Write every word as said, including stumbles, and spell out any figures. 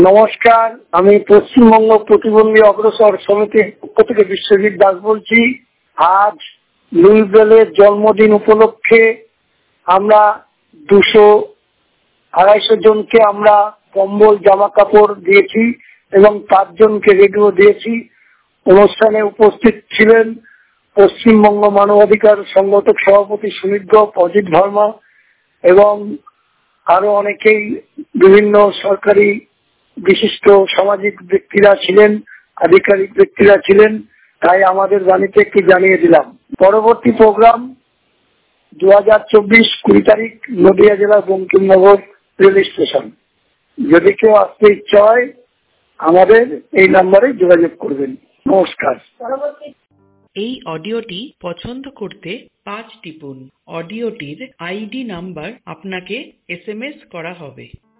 নমস্কার, আমি পশ্চিমবঙ্গ প্রতিবন্ধী অগ্রসর সমিতির পক্ষ থেকে বিশ্বজিৎ দাস বলছি। আজ লুইবেলের জন্মদিন উপলক্ষে আমরা দুশো আড়াইশো জনকে আমরা কম্বল জামা কাপড় দিয়েছি এবং পাঁচজনকে রেডিও দিয়েছি। অনুষ্ঠানে উপস্থিত ছিলেন পশ্চিমবঙ্গ মানবাধিকার সংগঠক সভাপতি সুনীল অজিত ভার্মা এবং আরো অনেকেই, বিভিন্ন সরকারি বিশিষ্ট সামাজিক ব্যক্তিরা ছিলেন, আধিকারিক ব্যক্তিরা ছিলেন। তাই আমাদের বাণীতে একটু জানিয়ে দিলাম। পরবর্তী প্রোগ্রাম দু হাজার চব্বিশ কুড়ি তারিখ নদিয়া জেলার বঙ্কিমনগর রেল স্টেশন। যদি কেউ আসতে ইচ্ছা হয় আমাদের এই নাম্বারে যোগাযোগ করবেন। নমস্কার। এই অডিওটি পছন্দ করতে পাঁচ টিপুন। অডিওটির আইডি নাম্বার আপনাকে এস এম এস করা হবে।